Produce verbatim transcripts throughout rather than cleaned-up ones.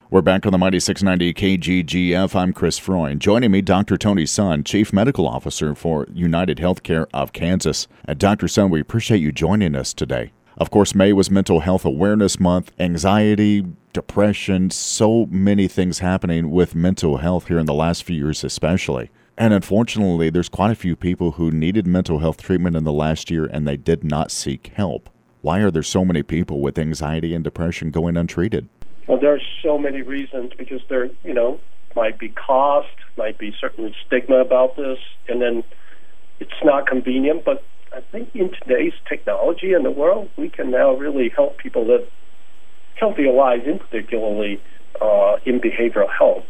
We're back on the Mighty six ninety K G G F. I'm Chris Freund. Joining me, Doctor Tony Sun, Chief Medical Officer for United Healthcare of Kansas. And Doctor Sun, we appreciate you joining us today. Of course, May was Mental Health Awareness Month. Anxiety, depression, so many things happening with mental health here in the last few years especially. And unfortunately, there's quite a few people who needed mental health treatment in the last year and they did not seek help. Why are there so many people with anxiety and depression going untreated? Well, there's so many reasons because there, you know, might be cost, might be certain stigma about this, and then it's not convenient. But I think in today's technology in the world, we can now really help people live healthier lives, in particularly uh, in behavioral health.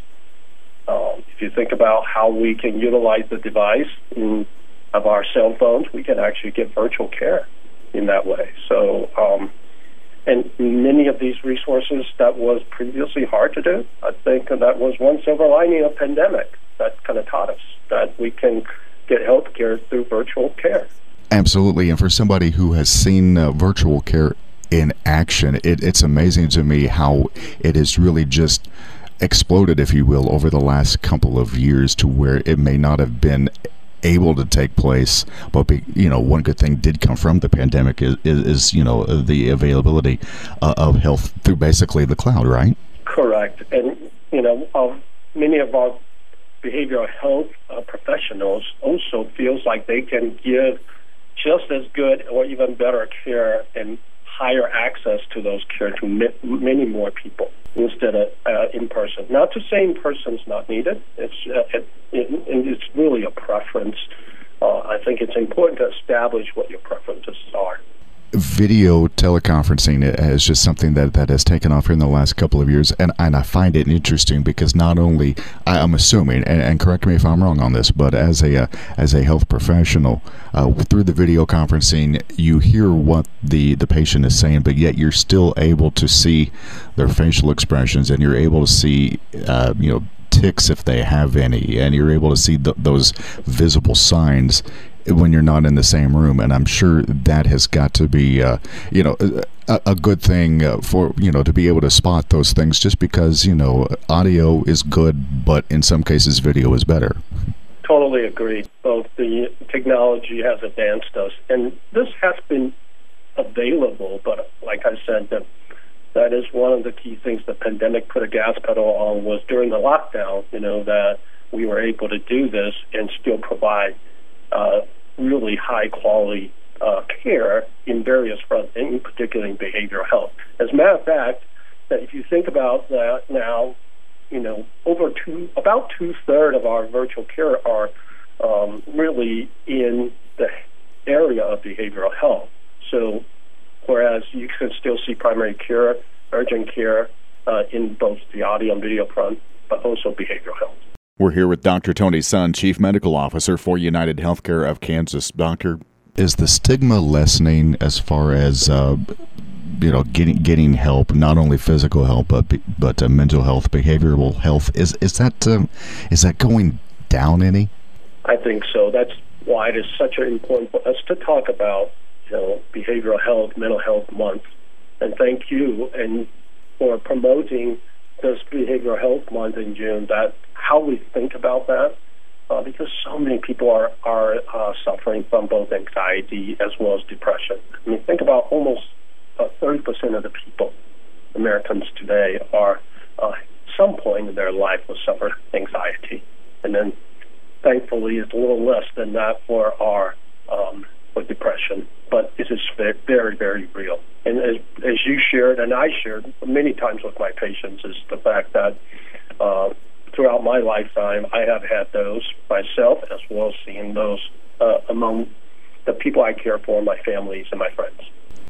Um, if you think about how we can utilize the device in, of our cell phones, we can actually get virtual care in that way. So, um, and many of these resources that was previously hard to do, I think that was one silver lining of pandemic that kind of taught us that we can get health care through virtual care. Absolutely. And for somebody who has seen uh, virtual care in action, it, it's amazing to me how it has really just exploded, if you will, over the last couple of years to where it may not have been able to take place, but be, you know, one good thing did come from the pandemic is, is, is you know, the availability uh, of health through basically the cloud, right? Correct. And, you know, uh, many of our behavioral health uh, professionals also feels like they can give just as good or even better care and higher access to those care to ma- many more people instead of uh, in person. Not to say in person is not needed. It's uh, it, it, it's really a preference. Uh, I think it's important to establish what your preferences are. Video teleconferencing is just something that, that has taken off here in the last couple of years, and, and I find it interesting because not only, I, I'm assuming, and, and correct me if I'm wrong on this, but as a uh, as a health professional, uh, through the video conferencing, you hear what the, the patient is saying, but yet you're still able to see their facial expressions, and you're able to see, uh, you know, tics if they have any, and you're able to see th- those visible signs when you're not in the same room. And I'm sure that has got to be, uh, you know, a, a good thing uh, for, you know, to be able to spot those things, just because, you know, audio is good, but in some cases video is better. Totally agree. Both the technology has advanced us, and this has been available, but like I said, that that is one of the key things the pandemic put a gas pedal on was during the lockdown, you know, that we were able to do this and still provide uh, really high-quality uh, care in various fronts, in particular in behavioral health. As a matter of fact, that if you think about that now, you know, over two, about two-thirds of our virtual care are um, really in the area of behavioral health. So, whereas you can still see primary care, urgent care uh, in both the audio and video front, but also behavioral health. We're here with Doctor Tony Sun, Chief Medical Officer for United Healthcare of Kansas. Doctor, is the stigma lessening as far as uh, you know, getting getting help, not only physical help, but but uh, mental health, behavioral health? Is is that um, is that going down any? I think so. That's why it is such an important for us to talk about, you know, behavioral health, mental health month. And thank you and for promoting this behavioral health month in June, that how we think about that, uh, because so many people are, are uh, suffering from both anxiety as well as depression. I mean, think about almost uh, thirty percent of the people, Americans today, are uh, at some point in their life will suffer anxiety. And then thankfully it's a little less than that for our um, for depression. But it is very, very real. And as, as you shared, and I shared many times with my patients, is the fact that uh, throughout my lifetime, I have had those myself, as well as seeing those uh, among the people I care for, my families and my friends.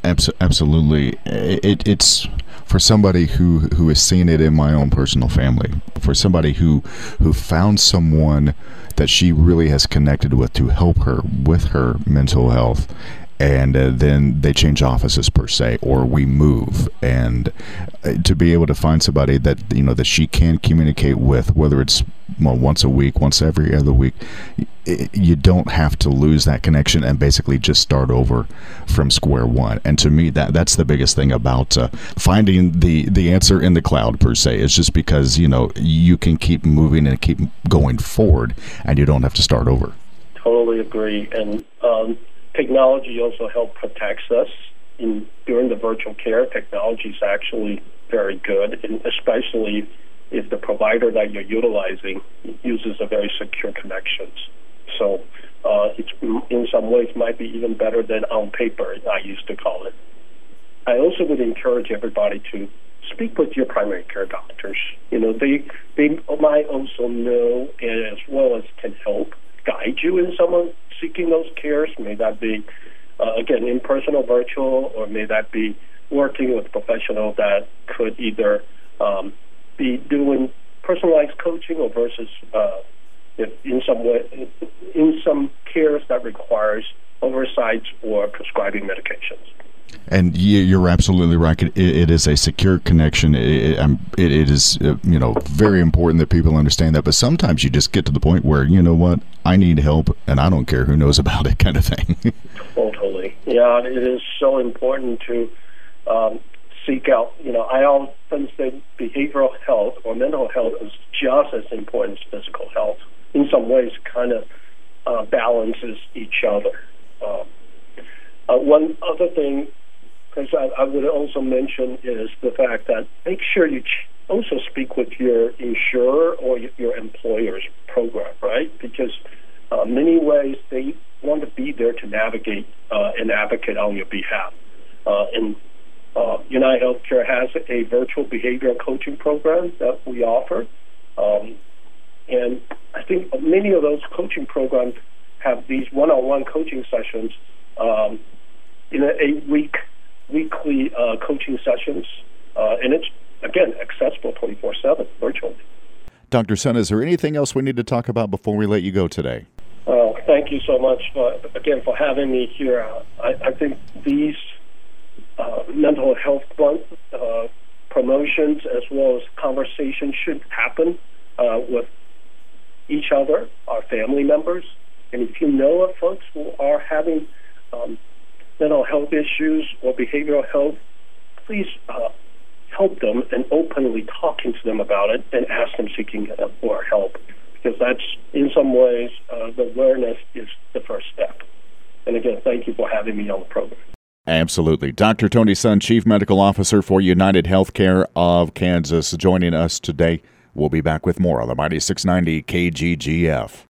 Absolutely. It, it's for somebody who, who has seen it in my own personal family, for somebody who, who found someone that she really has connected with to help her with her mental health. and uh, then they change offices per se, or we move, and uh, to be able to find somebody that you know that she can communicate with, whether it's well, once a week, once every other week, it, you don't have to lose that connection and basically just start over from square one. And to me, that that's the biggest thing about uh, finding the the answer in the cloud per se. It's just because you know you can keep moving and keep going forward, and you don't have to start over. Totally agree, and. Um, Technology also helps protects us. In during the virtual care, technology is actually very good, and especially if the provider that you're utilizing uses a very secure connections. So uh, it's in some ways might be even better than on paper, I used to call it. I also would encourage everybody to speak with your primary care doctors. You know, they they might also know as well as can help guide you in someone seeking those cares. May that be, uh, again, in-person or virtual, or may that be working with a professional that could either um, be doing personalized coaching or versus uh, if in some way, in some cares that requires oversight or prescribing medications. And you're absolutely right. It, it is a secure connection. It, it, it is, uh, you know, very important that people understand that. But sometimes you just get to the point where, you know what, I need help, and I don't care who knows about it, kind of thing. Totally. Yeah, it is so important to um, seek out. You know, I often say behavioral health or mental health is just as important as physical health. In some ways, kind of uh, balances each other. Um, uh, one other thing. Because I, I would also mention is the fact that make sure you ch- also speak with your insurer or your employer's program, right? Because uh, many ways they want to be there to navigate uh, and advocate on your behalf. Uh, and uh, United Healthcare has a virtual behavioral coaching program that we offer. Um, and I think many of those coaching programs have these one-on-one coaching sessions um, in a, a week weekly uh, coaching sessions, uh, and it's, again, accessible twenty-four seven virtually. Doctor Sun, is there anything else we need to talk about before we let you go today? Uh, thank you so much, for, again, for having me here. Uh, I, I think these uh, mental health month uh, promotions as well as conversations should happen uh, with each other, our family members. And if you know of folks who are having um, mental health issues or behavioral health, please uh, help them and openly talking to them about it and ask them seeking for help, because that's, in some ways, uh, the awareness is the first step. And again, thank you for having me on the program. Absolutely. Doctor Tony Sun, Chief Medical Officer for United Healthcare of Kansas, joining us today. We'll be back with more on the Mighty six ninety K G G F.